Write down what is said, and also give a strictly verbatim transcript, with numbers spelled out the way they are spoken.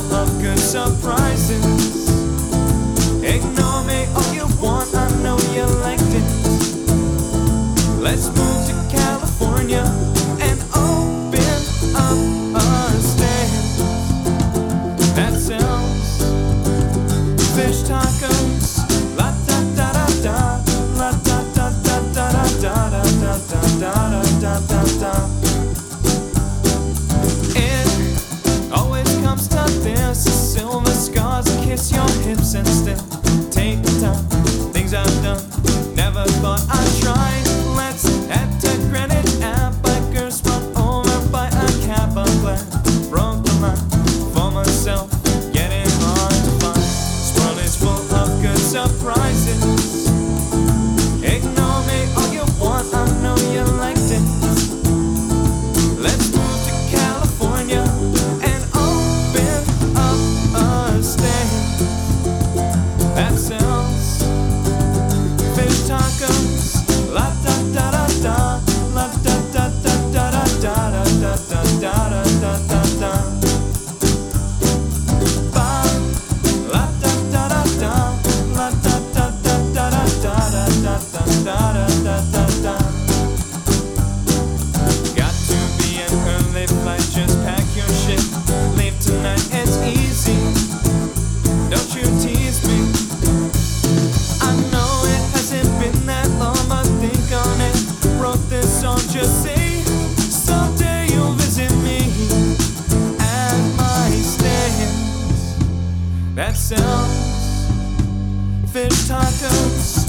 full of good surprises. Ignore me all you want, I know you like it. Let's move to California and open up a stand that sells fish tacos. La da da da da, la da da da da da da da da da da da da. It always comes to this: silver scars kiss your hips and still take the time. Things I've done, never thought I'd try. Let's head to Greenwich and bikers run over by a cab. I'm glad broke the line for myself, getting hard to find. This world is full of good surprises. Ignore me all you want, I know you liked it. Let's move to California and open up a stand that sells fish tacos. La da da da da, la da da da da da da da da da da da da da. Ba, la da da da da, la da da da da da da da da da da da da da. Got to be an early flight, just pack your shit. Leave tonight, it's easy. Don't you tease me. I know it hasn't been that long, but think on it. Wrote this song, just say someday you'll visit me at my stand that sells fish tacos.